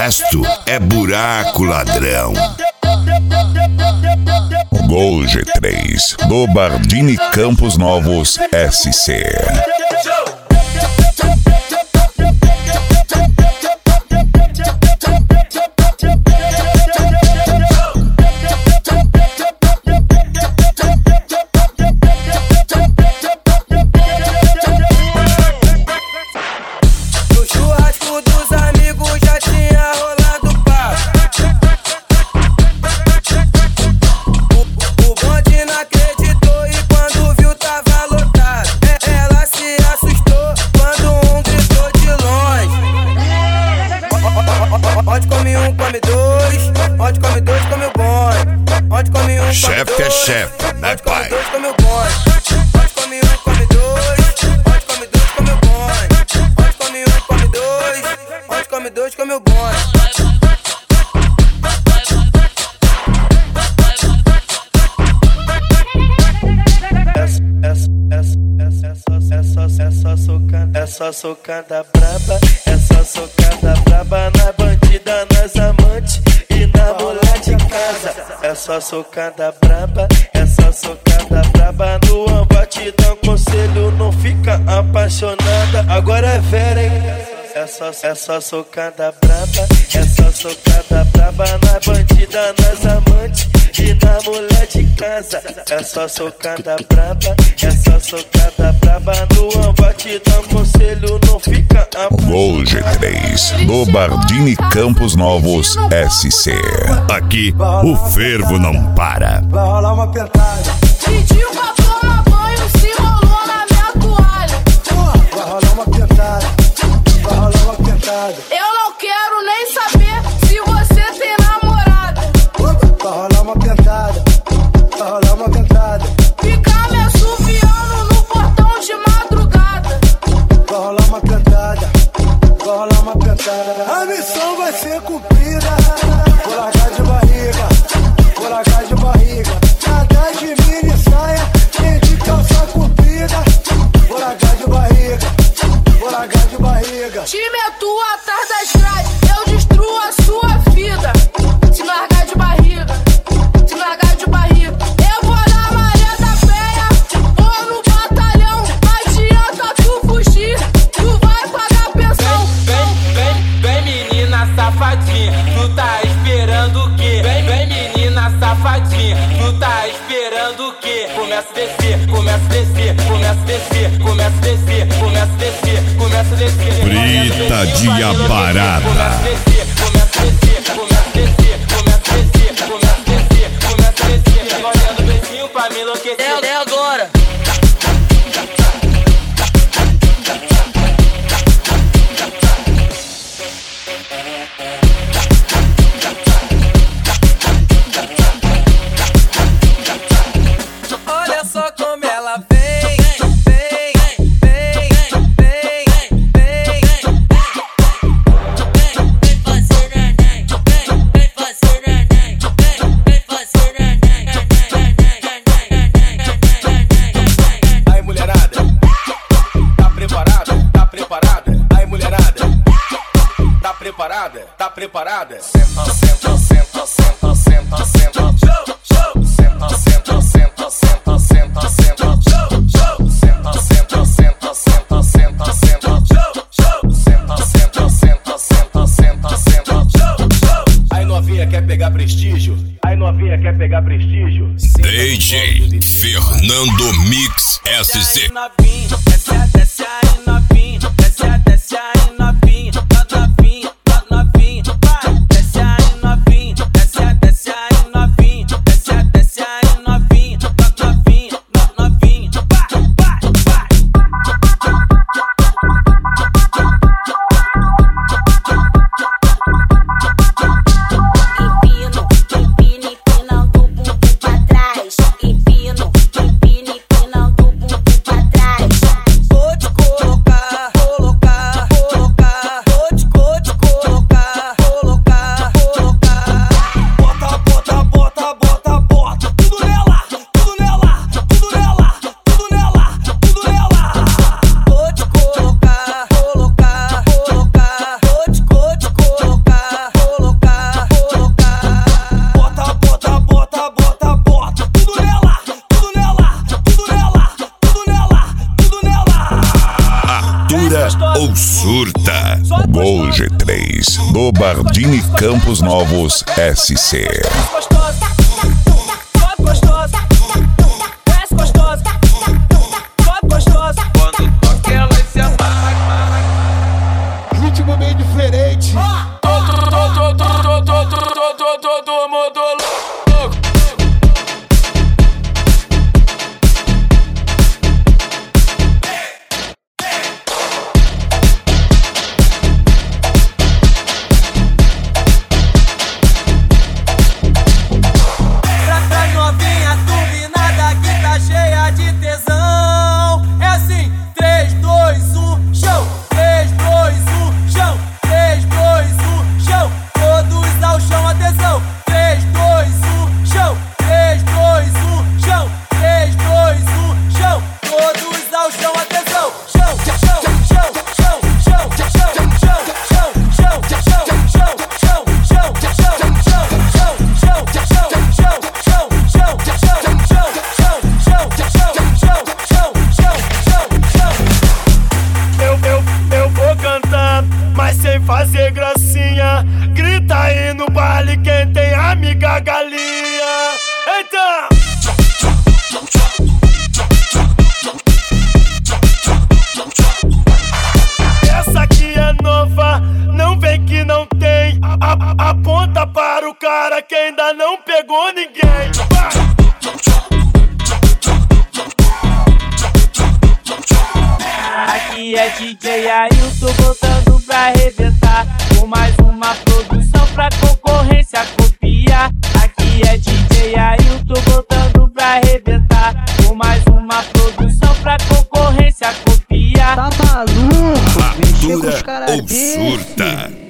resto é buraco, ladrão. Gol G3 do Bardini Campos Novos SC. Chefe é chefe, né, pai? Onde come um, come dois. Onde come dois, come o bonde. Onde come um, come dois. Onde come dois, come o bonde. Essa socada braba, essa socada braba na bandida, nas amantes e na mulher de casa. Essa socada braba, essa socada braba no ambatidão, conselho não fica apaixonada. Agora é vera, hein? Essa socada braba, essa socada braba na bandida, nas amantes e na mulher de casa. Essa socada braba, essa socada braba no ambatidão, conselho não fica apaixonada. Gol G3 do Bardini Campos Novos SC. Aqui o fervo não para. Vai rolar uma pentada. Pediu pra tomar banho, se rolou na minha toalha. Vai rolar uma pentada. Vai rolar uma pentada. Eu não quero nem saber se você tem namorada. Vai rolar uma pentada. Vai rolar uma pentada. Ficar me assoviando no portão de madrugada. Vai rolar uma pentada. Vai rolar uma pentada. A missão vai ser cumprida. Vou largar de barriga. Vou largar de barriga. Nada de mini saia, nem de calça comprida. Vou largar de barriga. Vou largar de barriga. Te meto atrás das grades, eu destruo a sua vida. Se largar de barriga, se largar de barriga. Eu vou na Maria da Penha, vou no batalhão. Não adianta tu fugir, tu vai pagar pensão. Vem menina safadinha, tu tá esperando o quê? Vem menina safadinha, tu tá esperando o quê? Começa a descer, começa a descer, começa a descer, começa a descer, começa a descer, começa a descer. Brita de aparada. Começa a descer, começa a descer, começa a descer, começa a descer, começa a descer, começa a descer. Olhando o beijinho pra me enlouquecer. É agora. Olha só como ela vem, vem, vem, vem, vem, vem. Vem fazer neném, vem fazer neném, vem fazer neném. Aí mulherada, tá preparada? Tá preparada? Aí mulherada, tá preparada? Tá preparada? Senta, senta, senta, senta, senta, senta. Senta, senta, senta, senta, senta, senta. Senta, senta, senta, senta, senta, senta. Senta, senta, senta, senta, senta, senta. Aí novinha quer pegar prestígio? Aí novinha quer pegar prestígio? DJ Fernando Mix SC. Desce aí novinha, desce aí novinha, novinha, novinha, vai. Desce aí novinha, desce aí novinha, desce aí novinha, novinha, novinha, vai, vai, Empino, empina, empinando o bumbum pra trás. Empino, empina, empinando o bumbum pra trás. Vou te colocar Vibra ou surta? Gol G3 do Bardini Campos Novos SC. Quando toca ela se amarra. Ritmo bem diferente. Todo mundo louco. Pra novinha turbinada que tá cheia de tesão. É assim, 3, 2, 1, chão. 3, 2, 1, chão. 3, 2, 1, chão. Todos ao chão, atenção. 3, 2, 1, chão. 3, 2, 1, chão. 3, 2, 1, chão. Todos ao chão, atenção. Chão, chão, chão, chão, chão, chão, chão, chão, chão, chão, chão, chão, Eu vou cantar, mas sem fazer gracinha. Grita aí no baile quem tem amiga galinha. Então! Essa aqui é nova, não vem que não tem. Aponta para o cara que ainda não pegou ninguém. Vai! Aqui é DJ Ailton voltando pra arrebentar, com mais uma produção pra concorrência copiar. Aqui é DJ Ailton voltando pra arrebentar, com mais uma produção pra concorrência copiar. Tá maluco? Mexer com os Vibra caras ou desse. surta?